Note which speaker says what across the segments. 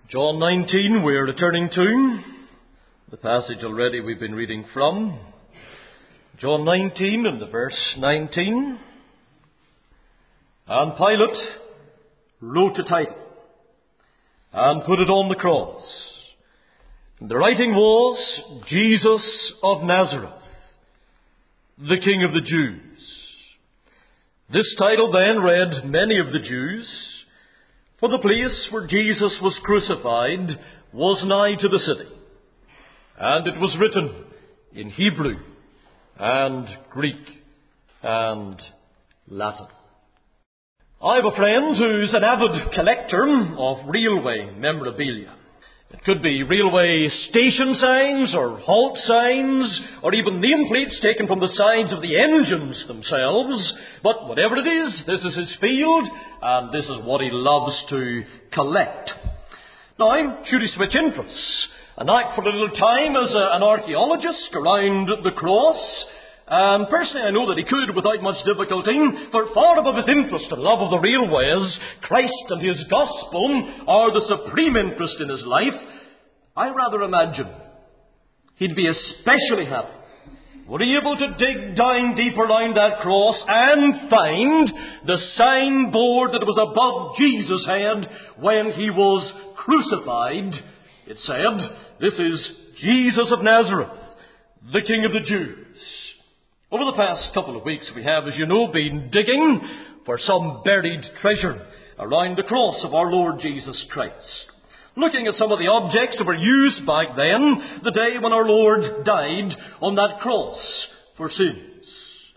Speaker 1: John 19 we're returning to. The passage already we've been reading from. John 19 and the verse 19. And Pilate wrote a title and put it on the cross. And the writing was, Jesus of Nazareth, the King of the Jews. This title then read many of the Jews, for the place where Jesus was crucified was nigh to the city, and it was written in Hebrew and Greek and Latin. I have a friend who's an avid collector of railway memorabilia. It could be railway station signs or halt signs or even nameplates taken from the sides of the engines themselves. But whatever it is, this is his field and this is what he loves to collect. Now, should he switch interests and act for a little time as an archaeologist around the cross? Personally, I know that he could without much difficulty, for far above his interest and love of the railways, Christ and his gospel are the supreme interest in his life. I rather imagine he'd be especially happy were he able to dig down deep around that cross and find the signboard that was above Jesus' head when he was crucified. It said, "This is Jesus of Nazareth, the King of the Jews." Over the past couple of weeks we have, as you know, been digging for some buried treasure around the cross of our Lord Jesus Christ. Looking at some of the objects that were used back then, the day when our Lord died on that cross for sins.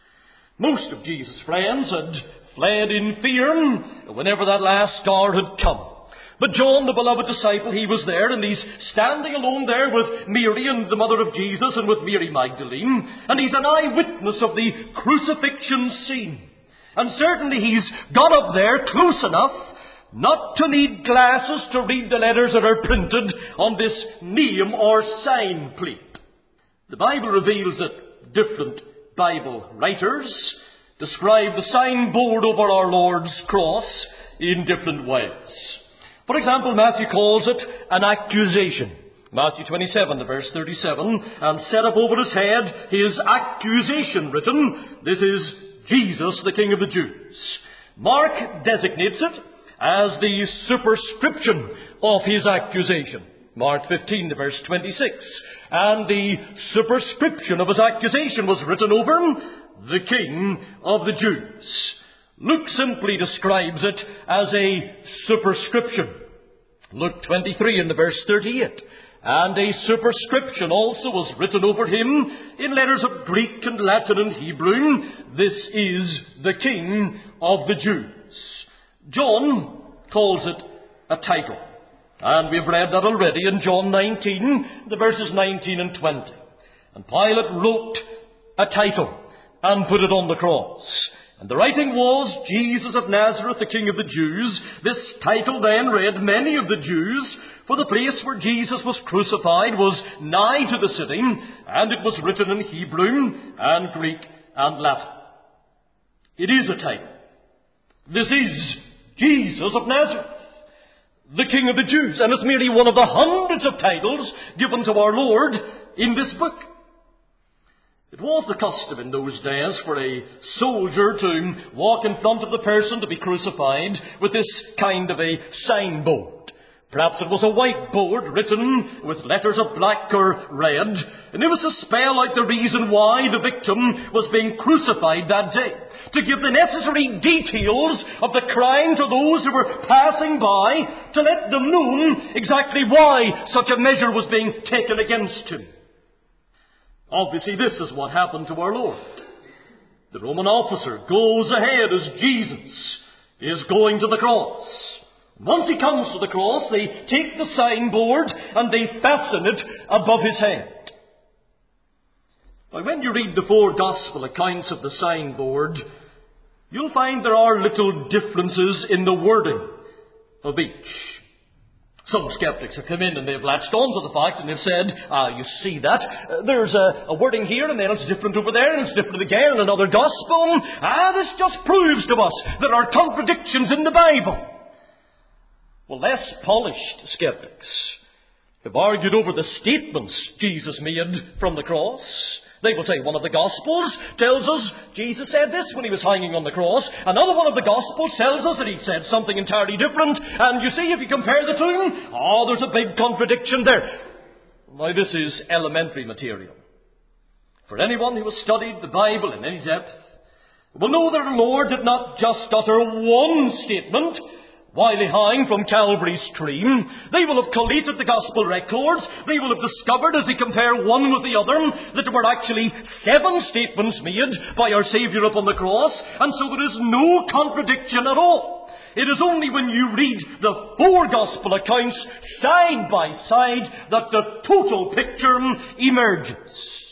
Speaker 1: Most of Jesus' friends had fled in fear whenever that last hour had come. But John, the beloved disciple, he was there, and he's standing alone there with Mary and the mother of Jesus and with Mary Magdalene, and he's an eyewitness of the crucifixion scene. And certainly he's got up there close enough not to need glasses to read the letters that are printed on this name or sign plate. The Bible reveals that different Bible writers describe the signboard over our Lord's cross in different ways. For example, Matthew calls it an accusation. Matthew 27, verse 37, and set up over his head his accusation written, "This is Jesus, the King of the Jews." Mark designates it as the superscription of his accusation. Mark 15, verse 26. And the superscription of his accusation was written over, "The King of the Jews." Luke simply describes it as a superscription. Luke 23 in the verse 38. And a superscription also was written over him in letters of Greek and Latin and Hebrew. "This is the King of the Jews." John calls it a title. And we've read that already in John 19, the verses 19 and 20. And Pilate wrote a title and put it on the cross. And the writing was, Jesus of Nazareth, the King of the Jews. This title then read many of the Jews, for the place where Jesus was crucified was nigh to the city, and it was written in Hebrew and Greek and Latin. It is a title. This is Jesus of Nazareth, the King of the Jews, and it's merely one of the hundreds of titles given to our Lord in this book. It was the custom in those days for a soldier to walk in front of the person to be crucified with this kind of a signboard. Perhaps it was a white board written with letters of black or red, and it was to spell out the reason why the victim was being crucified that day, to give the necessary details of the crime to those who were passing by, to let them know exactly why such a measure was being taken against him. Obviously, this is what happened to our Lord. The Roman officer goes ahead as Jesus is going to the cross. Once he comes to the cross, they take the signboard and they fasten it above his head. Now, when you read the four gospel accounts of the signboard, you'll find there are little differences in the wording of each. Some skeptics have come in and they've latched onto the fact and they've said, you see that, there's a wording here and then it's different over there and it's different again in another gospel. This just proves to us there are contradictions in the Bible. Well, less polished skeptics have argued over the statements Jesus made from the cross. They will say one of the Gospels tells us Jesus said this when he was hanging on the cross. Another one of the Gospels tells us that he said something entirely different. And you see, if you compare the two, there's a big contradiction there. Now, this is elementary material. For anyone who has studied the Bible in any depth will know that our Lord did not just utter one statement while he hung from Calvary's tree. They will have collated the Gospel records. They will have discovered, as they compare one with the other, that there were actually 7 statements made by our Saviour upon the cross, and so there is no contradiction at all. It is only when you read the 4 Gospel accounts side by side that the total picture emerges.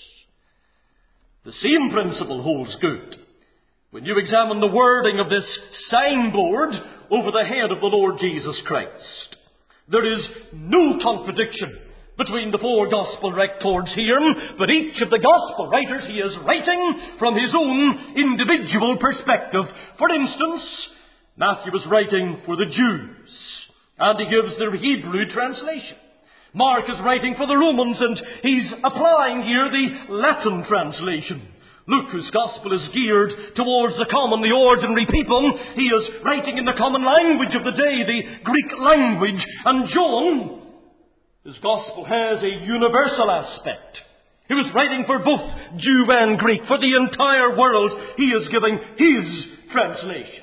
Speaker 1: The same principle holds good when you examine the wording of this signboard over the head of the Lord Jesus Christ. There is no contradiction between the 4 Gospel records here, but each of the Gospel writers, he is writing from his own individual perspective. For instance, Matthew is writing for the Jews, and he gives the Hebrew translation. Mark is writing for the Romans, and he's applying here the Latin translation. Luke, whose Gospel is geared towards the common, the ordinary people, he is writing in the common language of the day, the Greek language. And John, his Gospel has a universal aspect. He was writing for both Jew and Greek, for the entire world. He is giving his translation.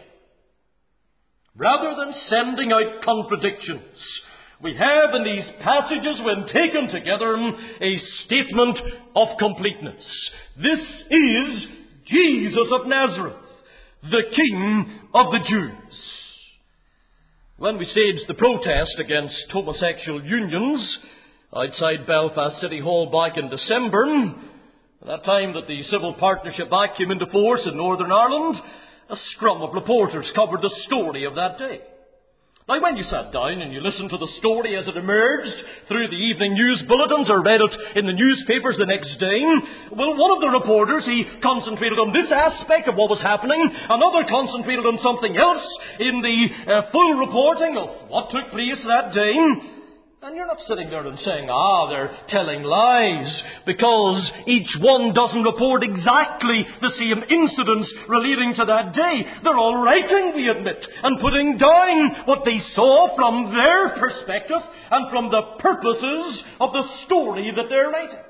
Speaker 1: Rather than sending out contradictions, we have in these passages, when taken together, a statement of completeness. This is Jesus of Nazareth, the King of the Jews. When we staged the protest against homosexual unions outside Belfast City Hall back in December, at that time that the Civil Partnership Act came into force in Northern Ireland, a scrum of reporters covered the story of that day. Now, when you sat down and you listened to the story as it emerged through the evening news bulletins or read it in the newspapers the next day, well, one of the reporters, he concentrated on this aspect of what was happening, another concentrated on something else in the full reporting of what took place that day. And you're not sitting there and saying, they're telling lies, because each one doesn't report exactly the same incidents relating to that day. They're all writing, we admit, and putting down what they saw from their perspective and from the purposes of the story that they're writing.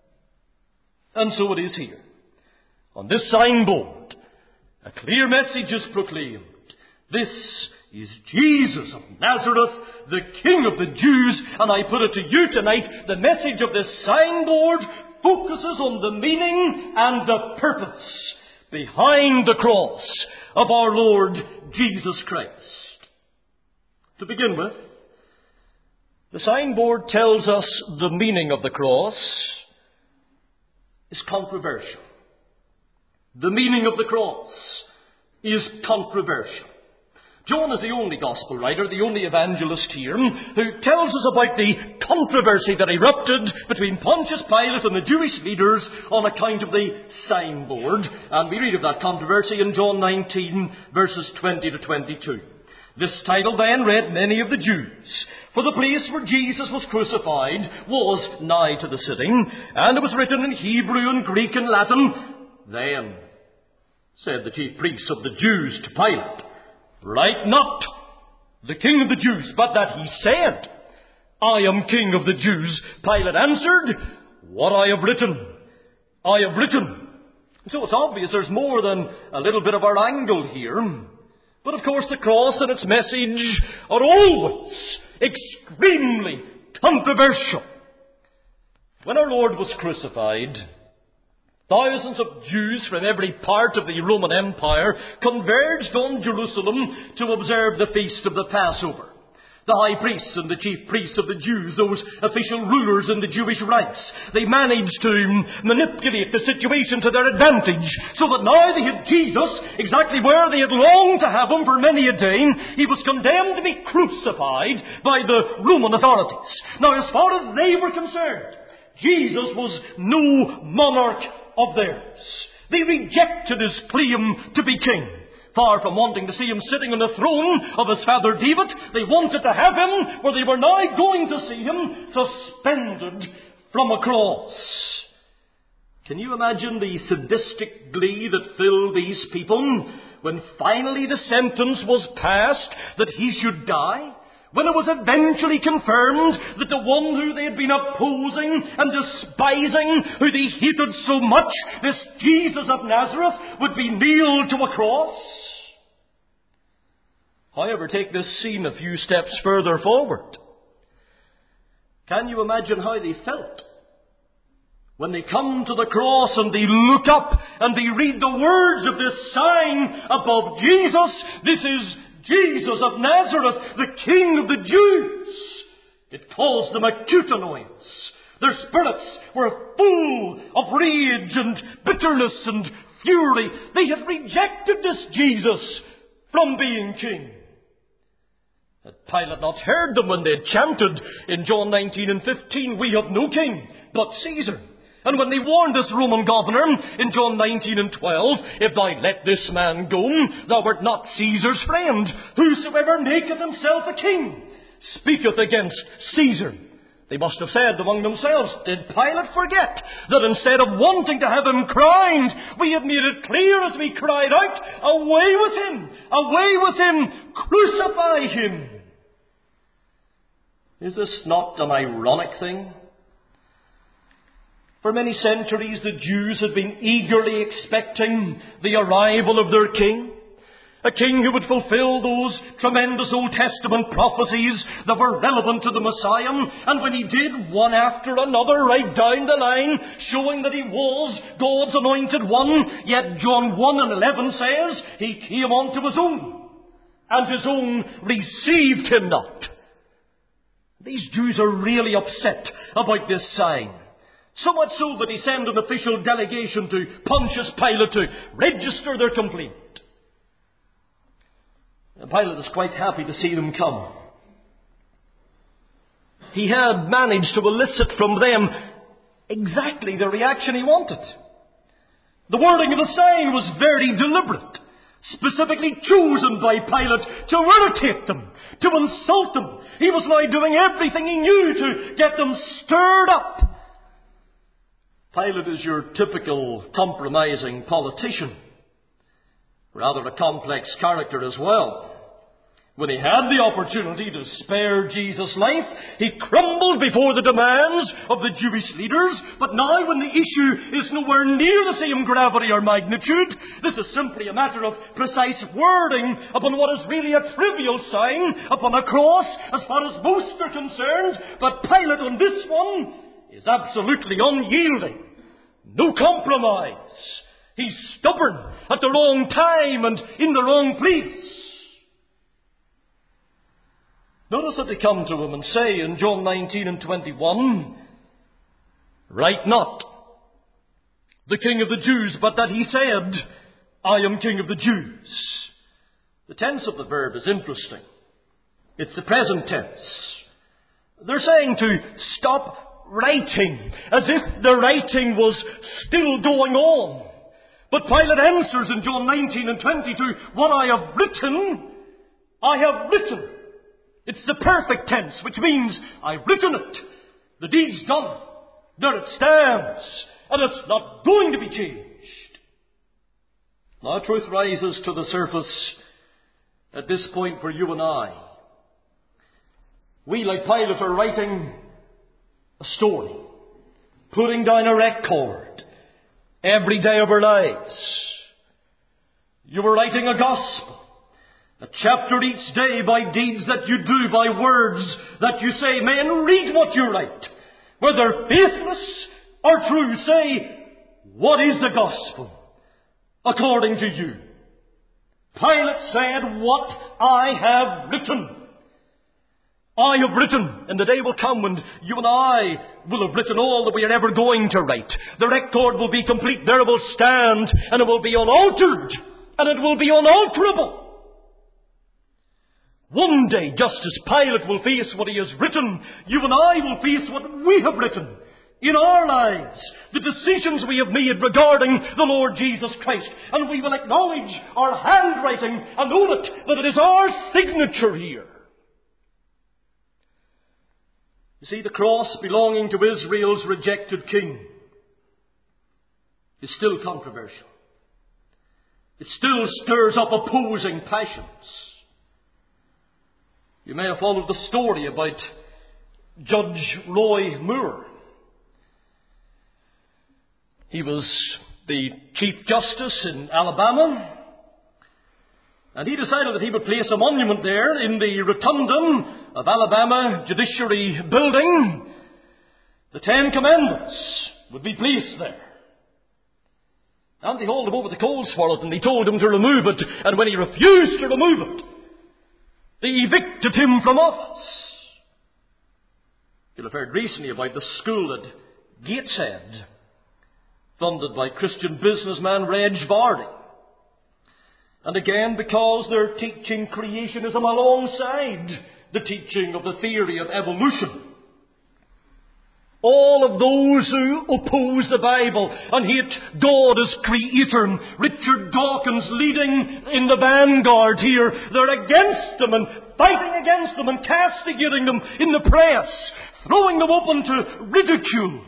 Speaker 1: And so it is here. On this signboard, a clear message is proclaimed. This is Jesus of Nazareth, the King of the Jews. And I put it to you tonight, the message of this signboard focuses on the meaning and the purpose behind the cross of our Lord Jesus Christ. To begin with, the signboard tells us the meaning of the cross is controversial. The meaning of the cross is controversial. John is the only Gospel writer, the only evangelist here, who tells us about the controversy that erupted between Pontius Pilate and the Jewish leaders on account of the signboard. And we read of that controversy in John 19, verses 20 to 22. This title then read, "Many of the Jews, for the place where Jesus was crucified was nigh to the city, and it was written in Hebrew and Greek and Latin. Then said the chief priests of the Jews to Pilate, Write not, the King of the Jews, but that he said, I am King of the Jews. Pilate answered, What I have written, I have written. So it's obvious there's more than a little bit of our angle here. But of course the cross and its message are always extremely controversial. When our Lord was crucified, thousands of Jews from every part of the Roman Empire converged on Jerusalem to observe the feast of the Passover. The high priests and the chief priests of the Jews, those official rulers in the Jewish ranks, they managed to manipulate the situation to their advantage, so that now they had Jesus exactly where they had longed to have him for many a day. He was condemned to be crucified by the Roman authorities. Now, as far as they were concerned, Jesus was no monarch of theirs. They rejected his claim to be king. Far from wanting to see him sitting on the throne of his father David, they wanted to have him where they were now going to see him suspended from a cross. Can you imagine the sadistic glee that filled these people when finally the sentence was passed that he should die? When it was eventually confirmed that the one who they had been opposing and despising, who they hated so much, this Jesus of Nazareth, would be nailed to a cross? However, take this scene a few steps further forward. Can you imagine how they felt when they come to the cross and they look up and they read the words of this sign above Jesus? This is Jesus of Nazareth, the King of the Jews. It caused them acute annoyance. Their spirits were full of rage and bitterness and fury. They had rejected this Jesus from being king. Had Pilate not heard them when they had chanted in John 19 and 15, "We have no king but Caesar"? And when they warned this Roman governor in John 19 and 12, "If thou let this man go, thou art not Caesar's friend. Whosoever maketh himself a king speaketh against Caesar." They must have said among themselves, "Did Pilate forget that instead of wanting to have him crowned, we had made it clear as we cried out, 'Away with him! Away with him! Crucify him!'" Is this not an ironic thing? For many centuries, the Jews had been eagerly expecting the arrival of their king. A king who would fulfill those tremendous Old Testament prophecies that were relevant to the Messiah. And when he did, one after another, right down the line, showing that he was God's anointed one. Yet John 1 and 11 says, "He came unto his own, and his own received him not." These Jews are really upset about this sign. So much so that he sent an official delegation to Pontius Pilate to register their complaint. And Pilate is quite happy to see them come. He had managed to elicit from them exactly the reaction he wanted. The wording of the sign was very deliberate, specifically chosen by Pilate to irritate them, to insult them. He was now doing everything he knew to get them stirred up. Pilate is your typical compromising politician. Rather a complex character as well. When he had the opportunity to spare Jesus' life, he crumbled before the demands of the Jewish leaders. But now when the issue is nowhere near the same gravity or magnitude, this is simply a matter of precise wording upon what is really a trivial sign upon a cross as far as most are concerned. But Pilate on this one is absolutely unyielding. No compromise. He's stubborn at the wrong time and in the wrong place. Notice that they come to him and say in John 19 and 21, "Write not, the King of the Jews, but that he said, I am King of the Jews." The tense of the verb is interesting. It's the present tense. They're saying to stop writing, as if the writing was still going on. But Pilate answers in John 19 and 22, "What I have written, I have written." It's the perfect tense, which means I've written it. The deed's done. There it stands. And it's not going to be changed. Now truth rises to the surface at this point for you and I. We, like Pilate, are writing a story, putting down a record every day of our lives. You were writing a gospel, a chapter each day by deeds that you do, by words that you say. Men, read what you write. Whether faithless or true, say, what is the gospel according to you? Pilate said, "What I have written, I have written." And the day will come when you and I will have written all that we are ever going to write. The record will be complete. There it will stand, and it will be unaltered, and it will be unalterable. One day, just as Pilate will face what he has written, you and I will face what we have written in our lives, the decisions we have made regarding the Lord Jesus Christ. And we will acknowledge our handwriting and own it, that it is our signature here. You see, the cross belonging to Israel's rejected king is still controversial. It still stirs up opposing passions. You may have followed the story about Judge Roy Moore. He was the Chief Justice in Alabama, and he decided that he would place a monument there in the rotundum of Alabama Judiciary Building. The 10 Commandments would be placed there. And they hauled him over the coals for it, and they told him to remove it, and when he refused to remove it, they evicted him from office. You'll have heard recently about the school at Gateshead, funded by Christian businessman Reg Vardy. And again, because they're teaching creationism alongside the teaching of the theory of evolution. All of those who oppose the Bible and hate God as creator, Richard Dawkins leading in the vanguard here, they're against them and fighting against them and castigating them in the press, throwing them open to ridicule.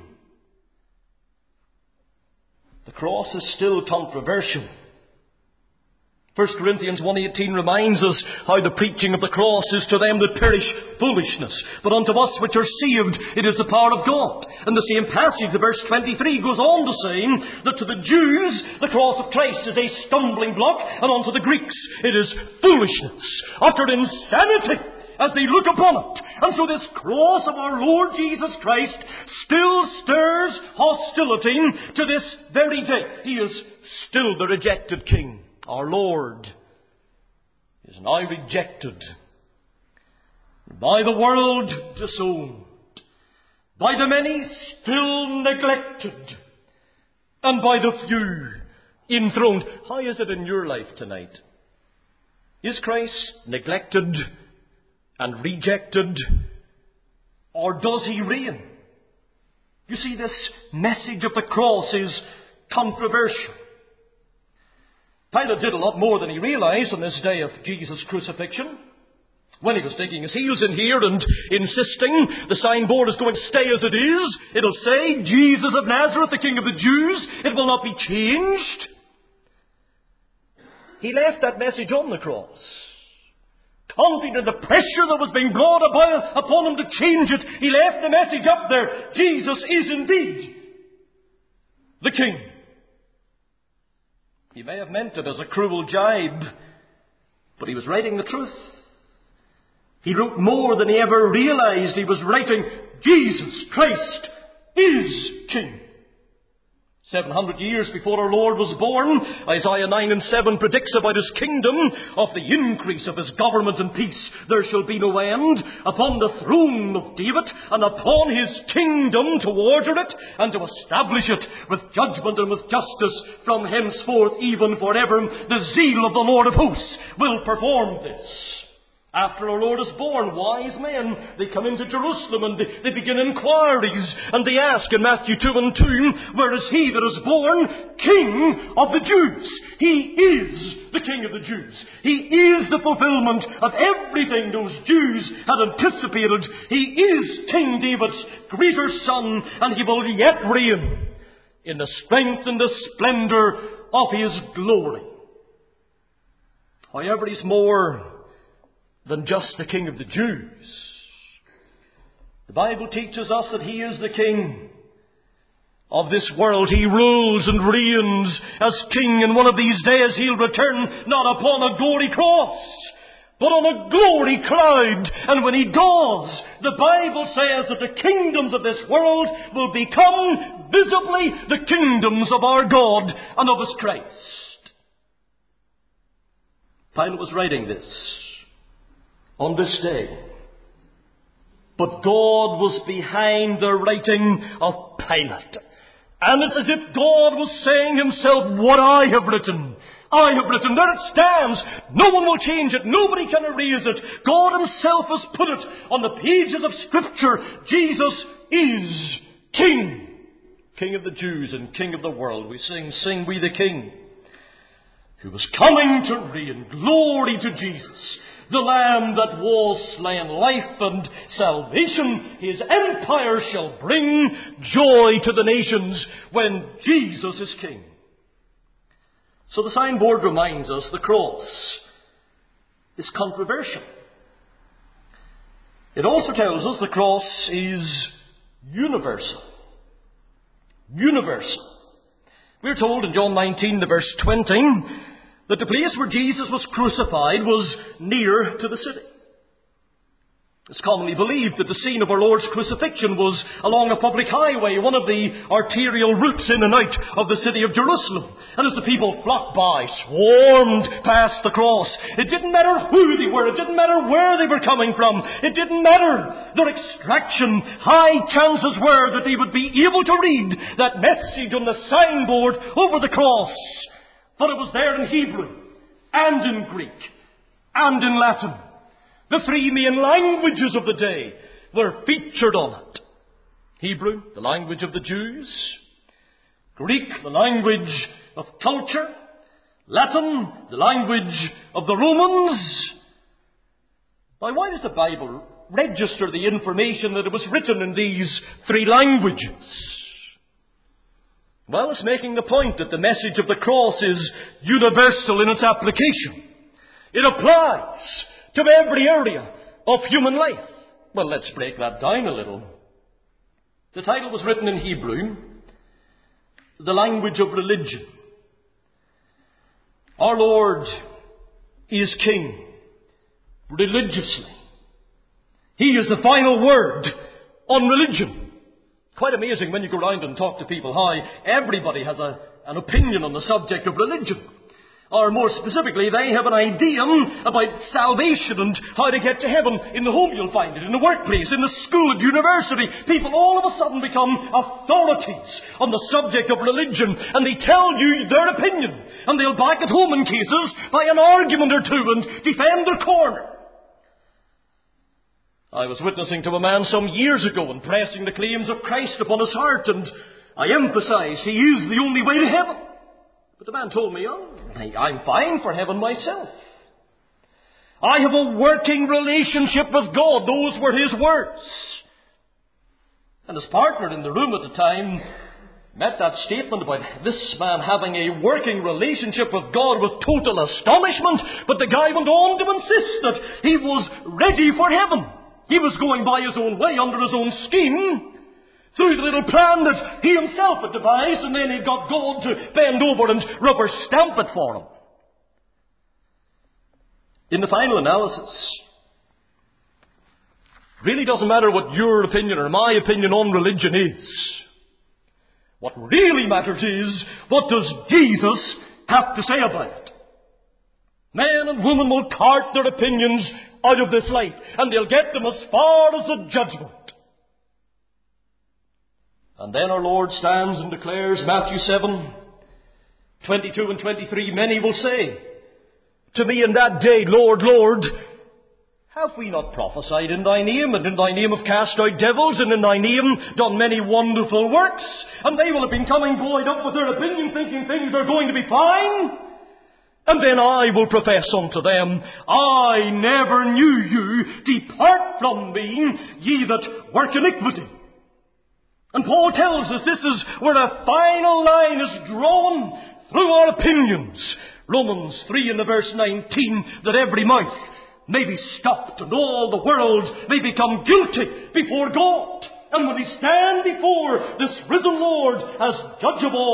Speaker 1: The cross is still controversial. 1 Corinthians 1:18 reminds us how the preaching of the cross is to them that perish foolishness, but unto us which are saved it is the power of God. And the same passage, verse 23, goes on to say that to the Jews the cross of Christ is a stumbling block, and unto the Greeks it is foolishness, utter insanity, as they look upon it. And so this cross of our Lord Jesus Christ still stirs hostility to this very day. He is still the rejected King. Our Lord is now rejected, by the world disowned, by the many still neglected, and by the few enthroned. How is it in your life tonight? Is Christ neglected and rejected, or does he reign? You see, this message of the cross is controversial. Pilate did a lot more than he realized on this day of Jesus' crucifixion. When he was digging his heels in here and insisting the signboard is going to stay as it is, it'll say, Jesus of Nazareth, the King of the Jews. It will not be changed. He left that message on the cross, confident in the pressure that was being brought upon him to change it. He left the message up there. Jesus is indeed the King. He may have meant it as a cruel jibe, but he was writing the truth. He wrote more than he ever realized. He was writing, Jesus Christ is King. 700 years before our Lord was born, Isaiah 9:7 predicts about his kingdom, of the increase of his government and peace there shall be no end, upon the throne of David, and upon his kingdom to order it, and to establish it with judgment and with justice from henceforth even forever. The zeal of the Lord of hosts will perform this. After our Lord is born, wise men, they come into Jerusalem and they begin inquiries, and they ask in Matthew 2:2, where is he that is born King of the Jews? He is the King of the Jews. He is the fulfillment of everything those Jews had anticipated. He is King David's greater son, and he will yet reign in the strength and the splendor of his glory. However, he's more than just the King of the Jews. The Bible teaches us that he is the King of this world. He rules and reigns as King, and one of these days he'll return not upon a gory cross, but on a glory cloud. And when he does, the Bible says that the kingdoms of this world will become visibly the kingdoms of our God and of his Christ. Pilate was writing this on this day. But God was behind the writing of Pilate. And it's as if God was saying himself, what I have written, there it stands. No one will change it. Nobody can erase it. God himself has put it on the pages of Scripture. Jesus is King. King of the Jews and King of the world. We sing we the King, who was coming to reign. Glory to Jesus, the Lamb that was slain. Life and salvation, his empire shall bring joy to the nations when Jesus is King. So the signboard reminds us the cross is controversial. It also tells us the cross is universal. Universal. We're told in John 19, the verse 20, that the place where Jesus was crucified was near to the city. It's commonly believed that the scene of our Lord's crucifixion was along a public highway, one of the arterial routes in and out of the city of Jerusalem. And as the people flocked by, swarmed past the cross, it didn't matter who they were, it didn't matter where they were coming from, it didn't matter their extraction. High chances were that they would be able to read that message on the signboard over the cross. But it was there in Hebrew, and in Greek, and in Latin. The three main languages of the day were featured on it. Hebrew, the language of the Jews. Greek, the language of culture. Latin, the language of the Romans. Now, why does the Bible register the information that it was written in these three languages? Well, it's making the point that the message of the cross is universal in its application. It applies to every area of human life. Well, let's break that down a little. The title was written in Hebrew, the language of religion. Our Lord is King religiously. He is the final word on religion. Quite amazing when you go around and talk to people how everybody has an opinion on the subject of religion. Or more specifically, they have an idea about salvation and how to get to heaven. In the home you'll find it, in the workplace, in the school, at university. People all of a sudden become authorities on the subject of religion, and they tell you their opinion. And they'll back at home in cases by an argument or two and defend their corner. I was witnessing to a man some years ago and pressing the claims of Christ upon his heart, and I emphasized he is the only way to heaven. But the man told me, I'm fine for heaven myself. I have a working relationship with God. Those were his words. And his partner in the room at the time met that statement about this man having a working relationship with God with total astonishment. But the guy went on to insist that he was ready for heaven. He was going by his own way, under his own scheme, through the little plan that he himself had devised, and then he got God to bend over and rubber stamp it for him. In the final analysis, it really doesn't matter what your opinion or my opinion on religion is. What really matters is, what does Jesus have to say about it? Man and woman will cart their opinions out of this life, and they'll get them as far as the judgment. And then our Lord stands and declares, Matthew 7, 22 and 23, many will say to me in that day, Lord, Lord, have we not prophesied in thy name, and in thy name have cast out devils, and in thy name done many wonderful works? And they will have been coming buoyed up with their opinion, thinking things are going to be fine. And then I will profess unto them, I never knew you. Depart from me, ye that work iniquity. And Paul tells us this is where a final line is drawn through our opinions. Romans 3 in the verse 19, that every mouth may be stopped and all the world may become guilty before God. And when we stand before this risen Lord as judge of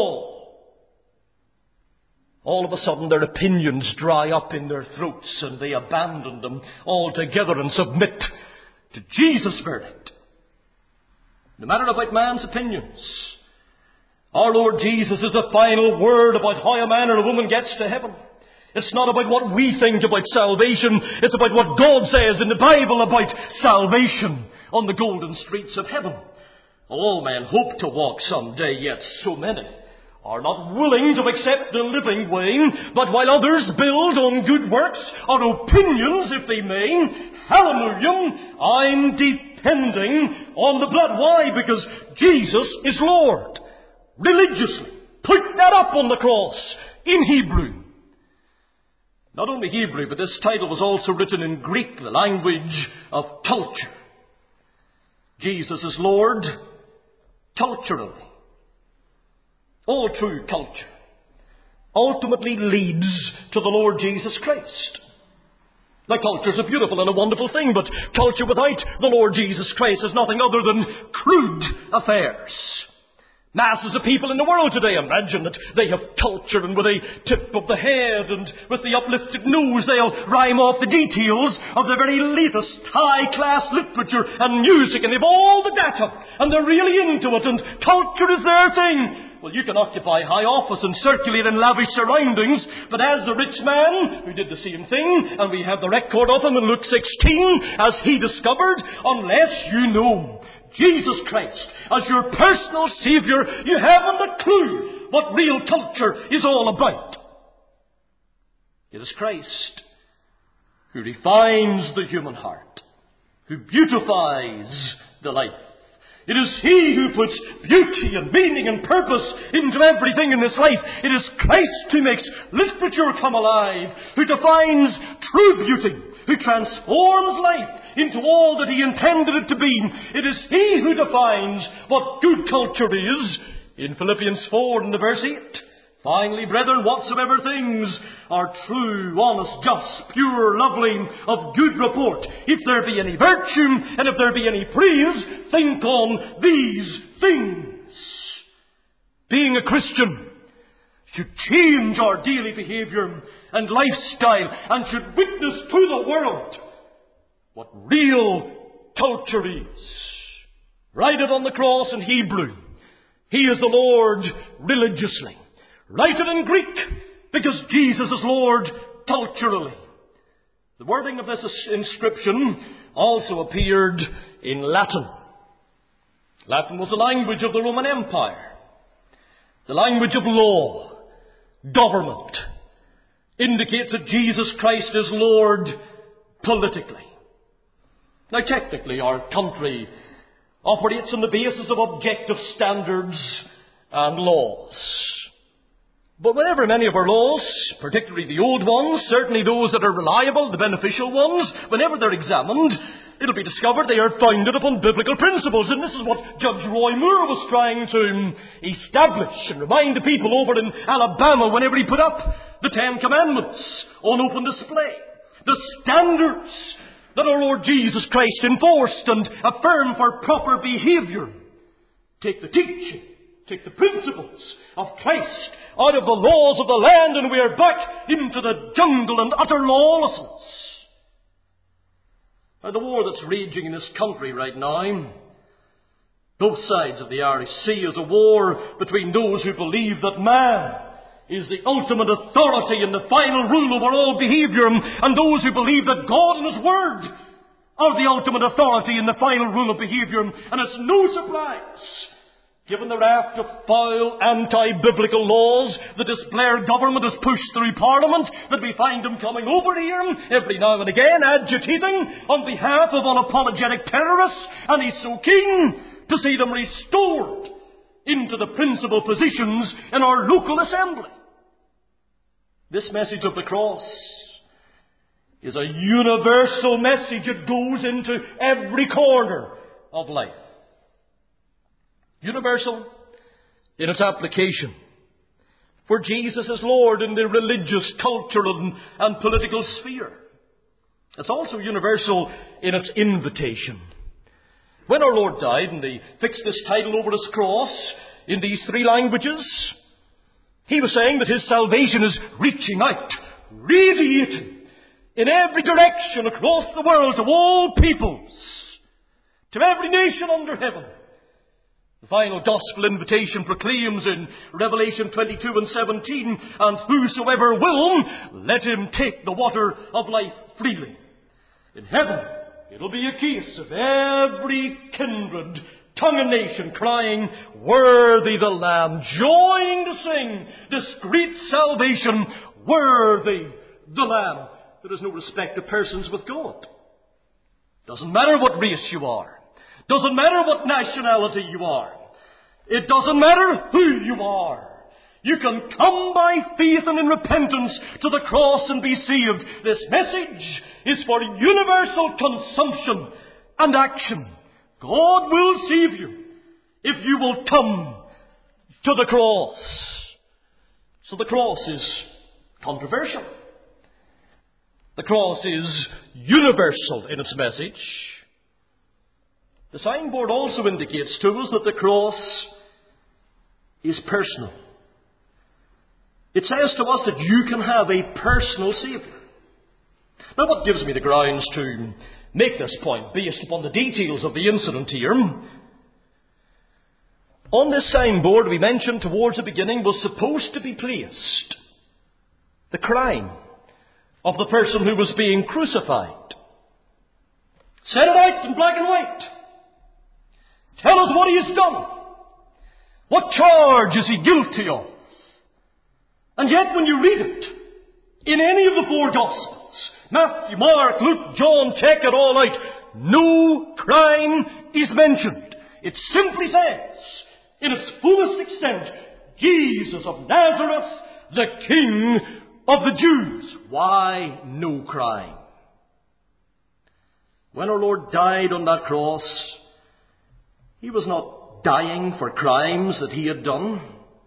Speaker 1: all of a sudden their opinions dry up in their throats and they abandon them altogether and submit to Jesus' verdict. No matter about man's opinions, our Lord Jesus is the final word about how a man or a woman gets to heaven. It's not about what we think about salvation. It's about what God says in the Bible about salvation on the golden streets of heaven. All men hope to walk someday, yet so many are not willing to accept the living way. But while others build on good works or opinions, if they may, hallelujah, I'm depending on the blood. Why? Because Jesus is Lord. religiously. Put that up on the cross in Hebrew. Not only Hebrew, but this title was also written in Greek, the language of culture. Jesus is Lord culturally. All true culture ultimately leads to the Lord Jesus Christ. Now, culture is a beautiful and a wonderful thing, but culture without the Lord Jesus Christ is nothing other than crude affairs. Masses of people in the world today imagine that they have culture, and with a tip of the head and with the uplifted nose they'll rhyme off the details of the very latest high-class literature and music, and they've all the data, and they're really into it, and culture is their thing. Well, you can occupy high office and circulate in lavish surroundings, but as the rich man who did the same thing, and we have the record of him in Luke 16, as he discovered, unless you know Jesus Christ as your personal Saviour, you haven't a clue what real culture is all about. It is Christ who refines the human heart, who beautifies the life. It is He who puts beauty and meaning and purpose into everything in this life. It is Christ who makes literature come alive, who defines true beauty, who transforms life into all that He intended it to be. It is He who defines what good culture is. In Philippians 4 and verse 8, finally, brethren, whatsoever things are true, honest, just, pure, lovely, of good report, if there be any virtue, and if there be any praise, think on these things. Being a Christian should change our daily behaviour and lifestyle, and should witness to the world what real culture is. Write it on the cross in Hebrew. He is the Lord religiously. Write it in Greek, because Jesus is Lord culturally. The wording of this inscription also appeared in Latin. Latin was the language of the Roman Empire, the language of law, government. Indicates that Jesus Christ is Lord politically. Now, technically, our country operates on the basis of objective standards and laws. But whenever many of our laws, particularly the old ones, certainly those that are reliable, the beneficial ones, whenever they're examined, it'll be discovered they are founded upon biblical principles. And this is what Judge Roy Moore was trying to establish and remind the people over in Alabama whenever he put up the Ten Commandments on open display. The standards that our Lord Jesus Christ enforced and affirmed for proper behaviour. Take the teaching, take the principles of Christ out of the laws of the land, and we are back into the jungle and utter lawlessness. Now, the war that's raging in this country right now, both sides of the Irish Sea, is a war between those who believe that man is the ultimate authority and the final rule over all behaviour, and those who believe that God and His Word are the ultimate authority and the final rule of behaviour. And it's no surprise, given the raft of foul anti-biblical laws that this Blair government has pushed through Parliament, that we find them coming over here every now and again, agitating on behalf of unapologetic terrorists, and he's so keen to see them restored into the principal positions in our local assembly. This message of the cross is a universal message. It goes into every corner of life. Universal in its application. For Jesus is Lord in the religious, cultural and political sphere. It's also universal in its invitation. When our Lord died and they fixed this title over His cross in these three languages, He was saying that His salvation is reaching out, radiating in every direction across the world to all peoples, to every nation under heaven. The final gospel invitation proclaims in Revelation 22 and 17, and whosoever will, let him take the water of life freely. In heaven, it'll be a case of every kindred, tongue and nation crying, worthy the Lamb, joying to sing this great salvation, worthy the Lamb. There is no respect of persons with God. Doesn't matter what race you are. Doesn't matter what nationality you are. It doesn't matter who you are. You can come by faith and in repentance to the cross and be saved. This message is for universal consumption and action. God will save you if you will come to the cross. So the cross is controversial. The cross is universal in its message. The signboard also indicates to us that the cross is personal. It says to us that you can have a personal Saviour. Now, what gives me the grounds to make this point based upon the details of the incident here? On this signboard we mentioned towards the beginning was supposed to be placed the crime of the person who was being crucified. Set it out in black and white. Tell us what he has done. What charge is he guilty of? And yet when you read it in any of the four Gospels, Matthew, Mark, Luke, John, check it all out, no crime is mentioned. It simply says, in its fullest extent, Jesus of Nazareth, the King of the Jews. Why no crime? When our Lord died on that cross, he was not dying for crimes that he had done.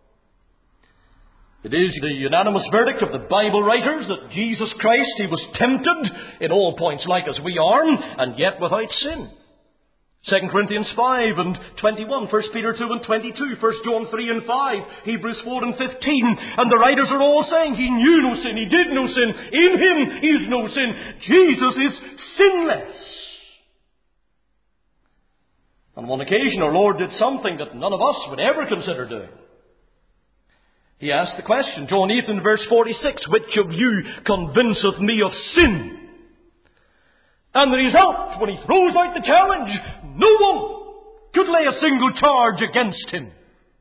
Speaker 1: It is the unanimous verdict of the Bible writers that Jesus Christ, he was tempted in all points like as we are, and yet without sin. 2 Corinthians 5 and 21, 1 Peter 2 and 22, 1 John 3 and 5, Hebrews 4 and 15. And the writers are all saying he knew no sin, he did no sin, in him is no sin. Jesus is sinless. On one occasion our Lord did something that none of us would ever consider doing. He asked the question, John 8 and verse 46, which of you convinceth me of sin? And the result, when he throws out the challenge, no one could lay a single charge against him.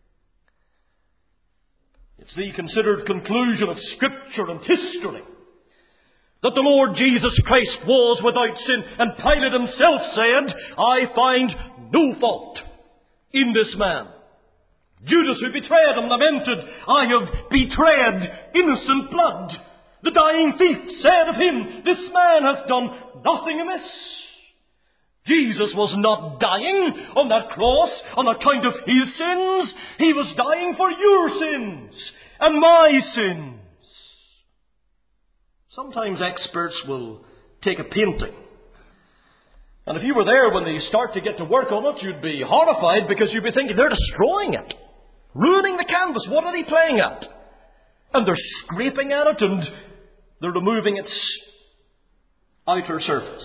Speaker 1: It's the considered conclusion of Scripture and history that the Lord Jesus Christ was without sin, and Pilate himself said, I find no fault in this man. Judas, who betrayed him, lamented, I have betrayed innocent blood. The dying thief said of him, this man hath done nothing amiss. Jesus was not dying on that cross on account of his sins. He was dying for your sins and my sins. Sometimes experts will take a painting, and if you were there when they start to get to work on it, you'd be horrified because you'd be thinking, they're destroying it, ruining the canvas. What are they playing at? And they're scraping at it and they're removing its outer surface.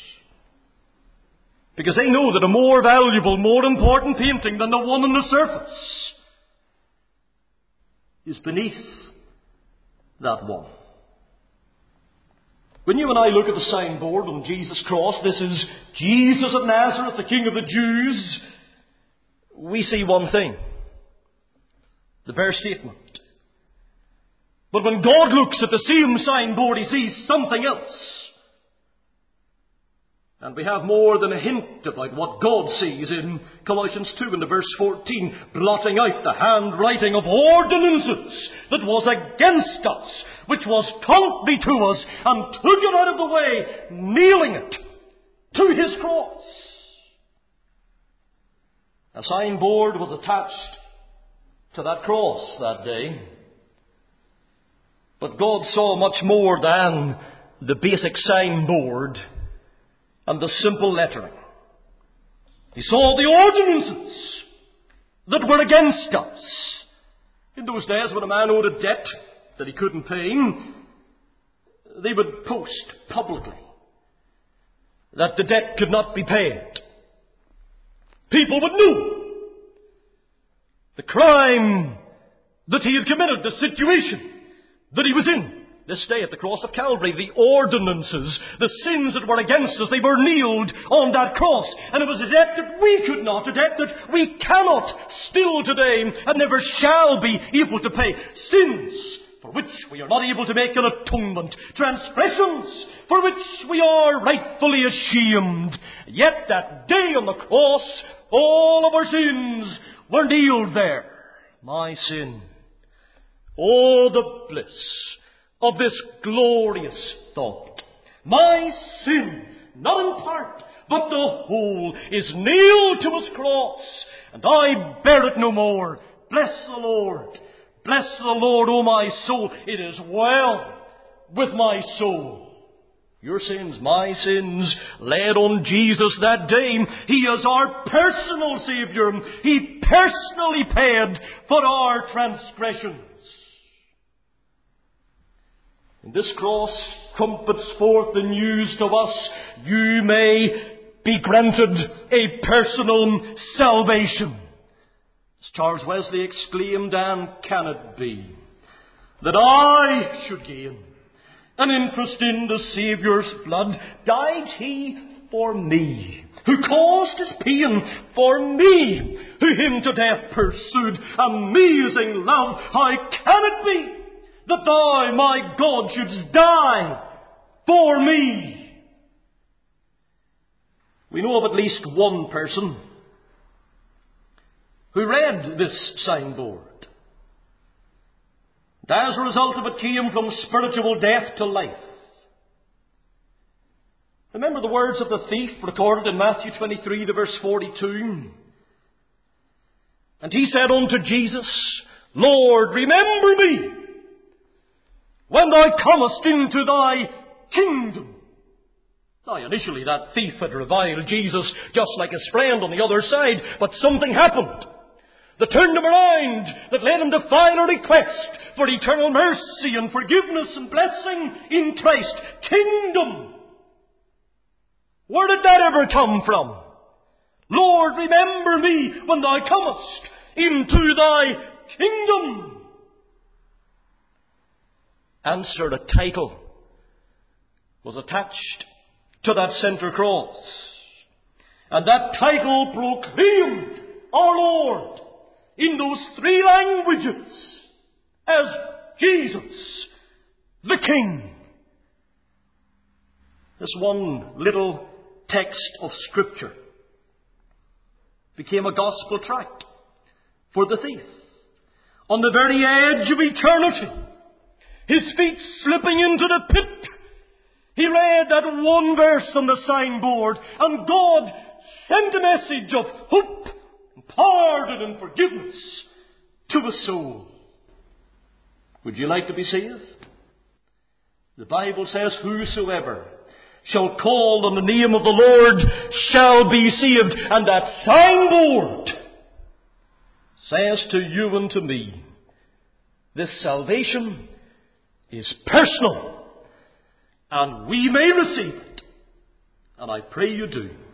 Speaker 1: Because they know that a more valuable, more important painting than the one on the surface is beneath that one. When you and I look at the signboard on Jesus' cross, this is Jesus of Nazareth, the King of the Jews, we see one thing. The bare statement. But when God looks at the same signboard, he sees something else. And we have more than a hint about what God sees in Colossians 2 and verse 14, blotting out the handwriting of ordinances that was against us, which was contrary to us, and took it out of the way, nailing it to his cross. A signboard was attached to that cross that day. But God saw much more than the basic signboard and the simple lettering. He saw the ordinances that were against us. In those days when a man owed a debt that he couldn't pay, they would post publicly that the debt could not be paid. People would know the crime that he had committed, the situation that he was in. This day at the cross of Calvary, the ordinances, the sins that were against us, they were nailed on that cross. And it was a debt that we could not, a debt that we cannot still today and never shall be able to pay. Sins for which we are not able to make an atonement. Transgressions for which we are rightfully ashamed. Yet that day on the cross, all of our sins were nailed there, my sin. Oh, the bliss of this glorious thought. My sin, not in part, but the whole, is nailed to his cross, and I bear it no more. Bless the Lord. Bless the Lord, O my soul. It is well with my soul. Your sins, my sins, laid on Jesus that day. He is our personal Saviour. He personally paid for our transgressions. And this cross trumpets forth the news to us: you may be granted a personal salvation. As Charles Wesley exclaimed, and can it be that I should gain an interest in the Saviour's blood? Died He for me, who caused His pain for me, who Him to death pursued? Amazing love, how can it be that Thou, my God, shouldst die for me? We know of at least one person who read this signboard, and as a result of it came from spiritual death to life. Remember the words of the thief recorded in Matthew 23, the verse 42. And he said unto Jesus, Lord, remember me when Thou comest into Thy kingdom. Now, initially that thief had reviled Jesus just like his friend on the other side, but something happened that turned him around, that led him to file a request for eternal mercy and forgiveness and blessing in Christ. Kingdom. Where did that ever come from? Lord, remember me when Thou comest into Thy kingdom. Answer, a title was attached to that centre cross. And that title proclaimed our Lord in those three languages as Jesus, the King. This one little text of Scripture became a gospel tract for the thief. On the very edge of eternity, his feet slipping into the pit, he read that one verse on the signboard, and God sent a message of hope, and pardon and forgiveness to a soul. Would you like to be saved? The Bible says, whosoever shall call on the name of the Lord shall be saved. And that signboard says to you and to me, this salvation is personal, and we may receive it. And I pray you do.